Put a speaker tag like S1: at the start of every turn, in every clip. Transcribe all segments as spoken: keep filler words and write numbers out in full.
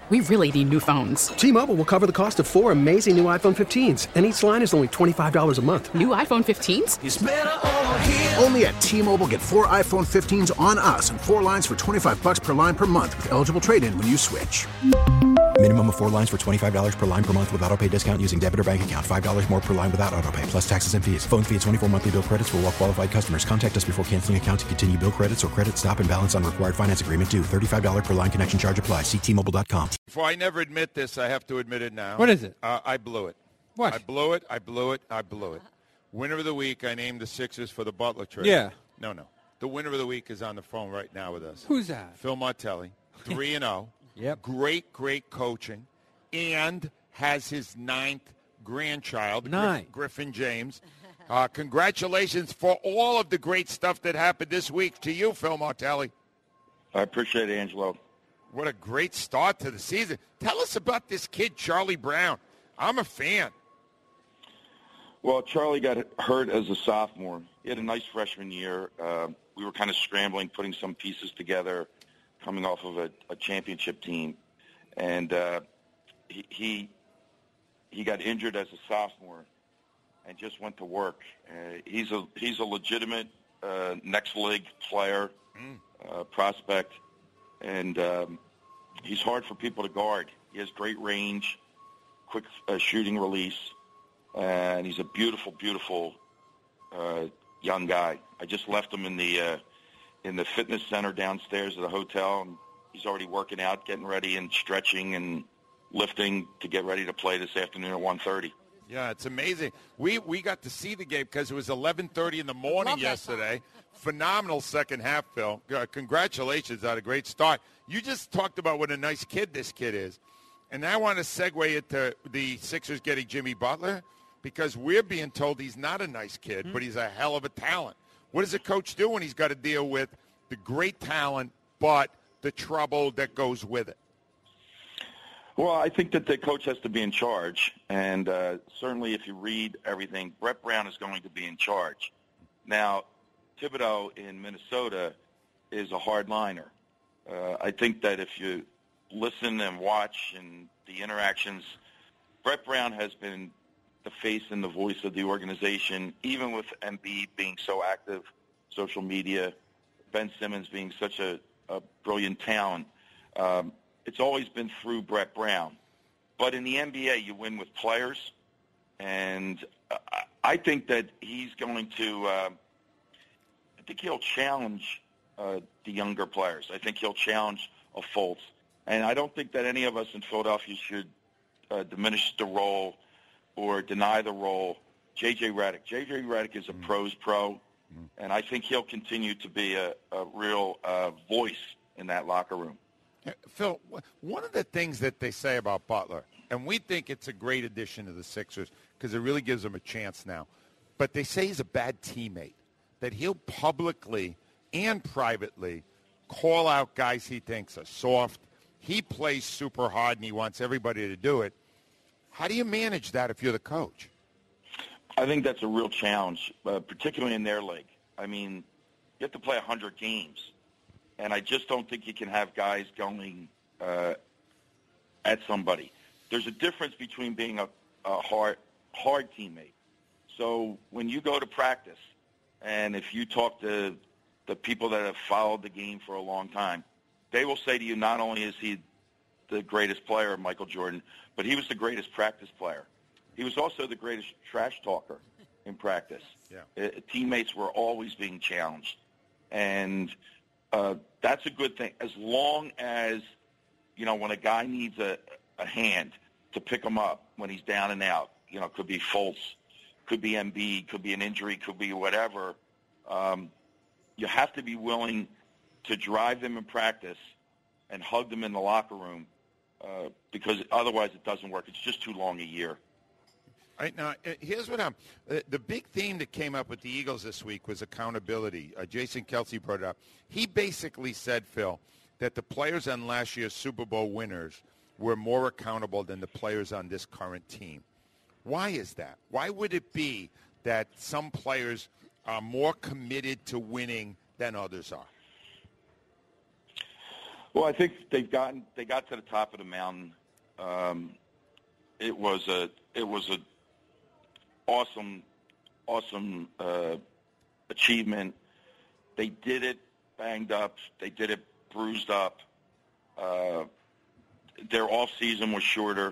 S1: We really need new phones.
S2: T-Mobile will cover the cost of four amazing new iPhone fifteens, and each line is only twenty-five dollars a month.
S1: New iPhone fifteens?
S3: It's better over here.
S4: Only at T-Mobile, get four iPhone fifteens on us and four lines for twenty-five dollars per line per month with eligible trade-in when you switch.
S5: Minimum of four lines for twenty-five dollars per line per month with autopay discount using debit or bank account. five dollars more per line without autopay, plus taxes and fees. Phone fee at twenty-four monthly bill credits for well qualified customers. Contact us before canceling account to continue bill credits or credit stop and balance on required finance agreement due. thirty-five dollars per line connection charge applies. See T Mobile dot com.
S6: Before I never admit this, I have to admit it now.
S7: What is it?
S6: Uh, I blew it.
S7: What?
S6: I blew it. I blew it. I blew it. Winner of the week, I named the Sixers for the Butler trade.
S7: Yeah.
S6: No, no. The winner of the week is on the phone right now with us.
S7: Who's that?
S6: Phil Martelli, three and oh.
S7: Yep.
S6: Great, great coaching. And has his ninth grandchild,
S7: Nine.
S6: Griffin James. Uh, congratulations for all of the great stuff that happened this week to you, Phil Martelli.
S8: I appreciate it, Angelo.
S6: What a great start to the season. Tell us about this kid, Charlie Brown. I'm a fan.
S8: Well, Charlie got hurt as a sophomore. He had a nice freshman year. Uh, we were kind of scrambling, putting some pieces together, coming off of a, a championship team. And uh, he, he he got injured as a sophomore and just went to work. Uh, he's a he's a legitimate uh, next league player, mm. uh, prospect, and um, he's hard for people to guard. He has great range, quick uh, shooting release, and he's a beautiful, beautiful uh, young guy. I just left him in the uh, in the fitness center downstairs at the hotel, and he's already working out, getting ready, and stretching and lifting to get ready to play this afternoon at one thirty.
S6: Yeah, it's amazing. We we got to see the game because it was eleven thirty in the morning yesterday. Phenomenal second half, Phil. Uh, congratulations on a great start. You just talked about what a nice kid this kid is. And I want to segue into the Sixers getting Jimmy Butler because we're being told he's not a nice kid, mm-hmm. but he's a hell of a talent. What does a coach do when he's got to deal with the great talent but the trouble that goes with it?
S8: Well, I think that the coach has to be in charge, and uh, certainly if you read everything, Brett Brown is going to be in charge. Now, Thibodeau in Minnesota is a hardliner. Uh, I think that if you listen and watch and the interactions, Brett Brown has been the face and the voice of the organization, even with Embiid being so active, social media, Ben Simmons being such a, a brilliant talent. Um, It's always been through Brett Brown. But in the N B A, you win with players. And I think that he's going to uh, – I think he'll challenge uh, the younger players. I think he'll challenge a Fultz. And I don't think that any of us in Philadelphia should uh, diminish the role or deny the role. J J Redick. J J Redick is a mm. pro's pro, mm. and I think he'll continue to be a, a real uh, voice in that locker room.
S6: Phil, one of the things that they say about Butler, and we think it's a great addition to the Sixers because it really gives them a chance now, but they say he's a bad teammate, that he'll publicly and privately call out guys he thinks are soft. He plays super hard, and he wants everybody to do it. How do you manage that if you're the coach?
S8: I think that's a real challenge, uh, particularly in their league. I mean, you have to play one hundred games. And I just don't think you can have guys going uh, at somebody. There's a difference between being a, a hard, hard teammate. So when you go to practice, and if you talk to the people that have followed the game for a long time, they will say to you, not only is he the greatest player, Michael Jordan, but he was the greatest practice player. He was also the greatest trash talker in practice. Yeah. Uh, teammates were always being challenged. And Uh, that's a good thing, as long as, you know, when a guy needs a, a hand to pick him up when he's down and out, you know, could be Fultz, could be Embiid, could be an injury, could be whatever, um, you have to be willing to drive them in practice and hug them in the locker room uh, because otherwise it doesn't work. It's just too long a year.
S6: All right, now, here's what I'm uh, – the big theme that came up with the Eagles this week was accountability. Uh, Jason Kelce brought it up. He basically said, Phil, that the players on last year's Super Bowl winners were more accountable than the players on this current team. Why is that? Why would it be that some players are more committed to winning than others are?
S8: Well, I think they've gotten they got to the top of the mountain. Um, it was a it was a awesome awesome uh, achievement. They did it banged up. They did it bruised up. Uh, their off season was shorter,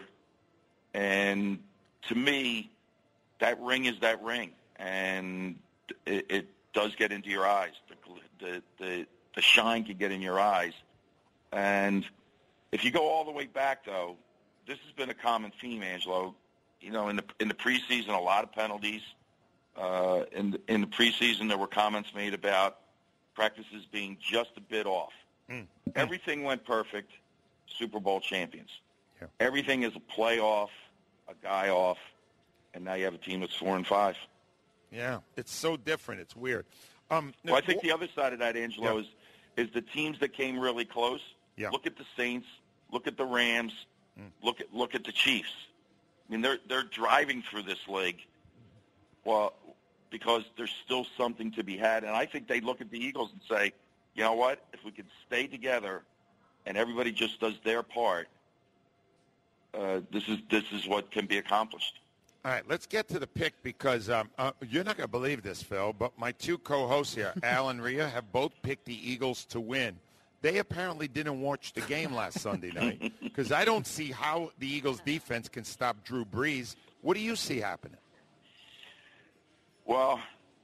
S8: and to me, that ring is that ring, and it, it does get into your eyes. The, the the the shine can get in your eyes, and if you go all the way back, though, this has been a common theme, Angelo. You know, in the in the preseason, a lot of penalties. Uh, in the, in the preseason, there were comments made about practices being just a bit off. Mm. Everything went perfect. Super Bowl champions. Yeah. Everything is a play off, a guy off, and now you have a team that's four and five.
S6: Yeah, it's so different. It's weird. Um,
S8: well, I think the other side of that, Angelo, yeah. is is the teams that came really close.
S6: Yeah.
S8: Look at the Saints. Look at the Rams. Mm. Look at look at the Chiefs. I mean, they're they're driving through this league. Well, because there's still something to be had, and I think they look at the Eagles and say, you know what? If we could stay together, and everybody just does their part, uh, this is this is what can be accomplished.
S6: All right, let's get to the pick because um, uh, you're not going to believe this, Phil, but my two co-hosts here, Al and Rhea, have both picked the Eagles to win. They apparently didn't watch the game last Sunday night because I don't see how the Eagles' defense can stop Drew Brees. What do you see happening?
S8: Well,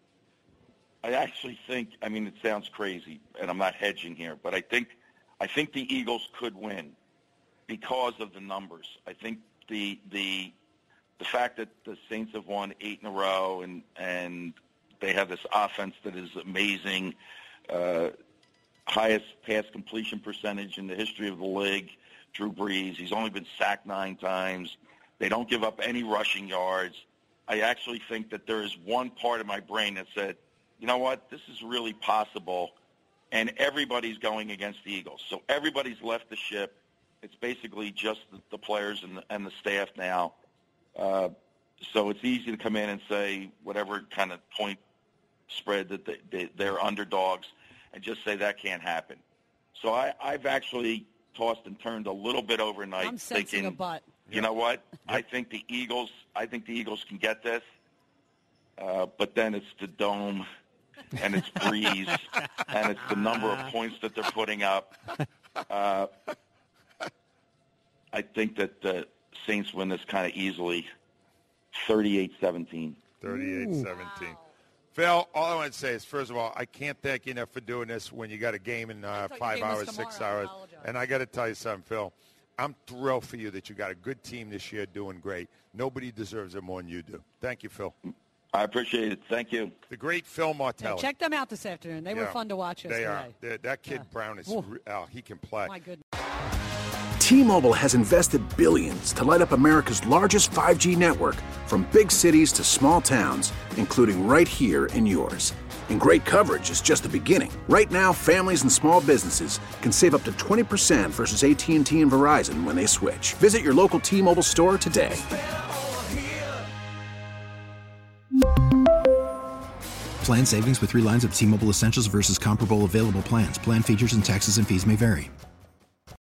S8: I actually think, I mean, it sounds crazy, and I'm not hedging here, but I think I think the Eagles could win because of the numbers. I think the the the fact that the Saints have won eight in a row and, and they have this offense that is amazing, uh, highest pass completion percentage in the history of the league, Drew Brees. He's only been sacked nine times. They don't give up any rushing yards. I actually think that there is one part of my brain that said, you know what, this is really possible, and everybody's going against the Eagles. So everybody's left the ship. It's basically just the, the players and the, and the staff now. Uh, so it's easy to come in and say whatever kind of point spread that they, they, they're underdogs and just say that can't happen. So I, I've actually tossed and turned a little bit overnight.
S3: I'm sensing
S8: thinking,
S3: a butt.
S8: You know what? I think the Eagles. I think the Eagles can get this, uh, but then it's the dome, and it's Breeze, and it's the number of points that they're putting up. Uh, I think that the Saints win this kind of easily, thirty-eight seventeen.
S6: thirty-eight seventeen. Phil, all I want to say is, first of all, I can't thank you enough for doing this when you got a game in uh, five hours, six hours. And I got to tell you something, Phil. I'm thrilled for you that you got a good team this year doing great. Nobody deserves it more than you do. Thank you, Phil.
S8: I appreciate it. Thank you.
S6: The great Phil Martelli.
S3: Yeah, check them out this afternoon. They
S6: yeah,
S3: were fun to watch yesterday.
S6: They are. They're, that kid
S3: yeah.
S6: Brown is
S3: oh.
S6: uh, he can play.
S3: My goodness.
S4: T-Mobile has invested billions to light up America's largest five G network, from big cities to small towns, including right here in yours. And great coverage is just the beginning. Right now, families and small businesses can save up to twenty percent versus A T and T and Verizon when they switch. Visit your local T-Mobile store today.
S5: Plan savings with three lines of T-Mobile Essentials versus comparable available plans. Plan features and taxes and fees may vary.